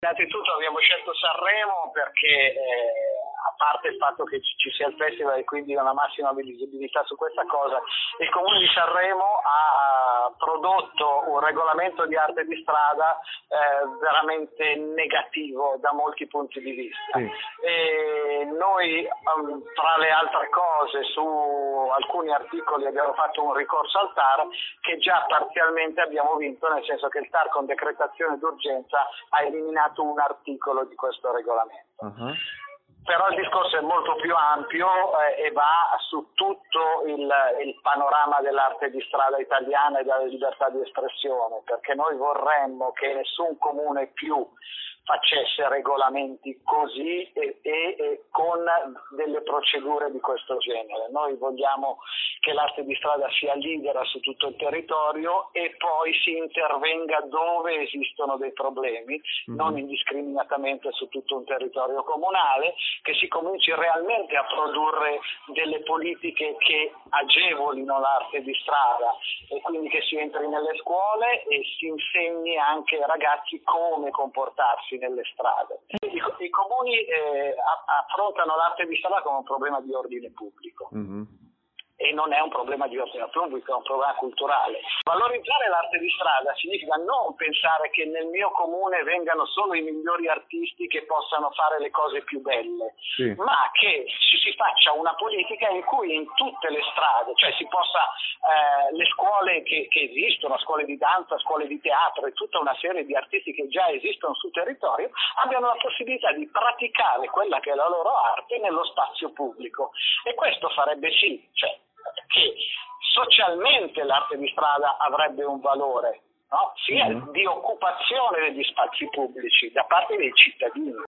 Innanzitutto abbiamo scelto Sanremo perché a parte il fatto che ci sia il festival e quindi una massima visibilità su questa cosa, il Comune di Sanremo ha prodotto un regolamento di arte di strada veramente negativo da molti punti di vista. Sì. E noi tra le altre cose su alcuni articoli abbiamo fatto un ricorso al TAR che già parzialmente abbiamo vinto, nel senso che il TAR con decretazione d'urgenza ha eliminato un articolo di questo regolamento. Uh-huh. Però il discorso è molto più ampio e va su tutto il panorama dell'arte di strada italiana e della libertà di espressione, perché noi vorremmo che nessun comune più facesse regolamenti così e con delle procedure di questo genere. Noi vogliamo che l'arte di strada sia libera su tutto il territorio e poi si intervenga dove esistono dei problemi, non indiscriminatamente su tutto un territorio comunale, che si cominci realmente a produrre delle politiche che agevolino l'arte di strada e quindi che si entri nelle scuole e si insegni anche ai ragazzi come comportarsi nelle strade. I comuni affrontano l'arte di strada come un problema di ordine pubblico. E non è un problema di ordine pubblico, è un problema culturale. Valorizzare l'arte di strada significa non pensare che nel mio comune vengano solo i migliori artisti che possano fare le cose più belle, sì, ma che si faccia una politica in cui in tutte le strade, cioè si possa, le scuole che esistono, scuole di danza, scuole di teatro e tutta una serie di artisti che già esistono sul territorio, abbiano la possibilità di praticare quella che è la loro arte nello spazio pubblico. E questo farebbe sì, cioè, che socialmente l'arte di strada avrebbe un valore, no? Sia di occupazione degli spazi pubblici da parte dei cittadini.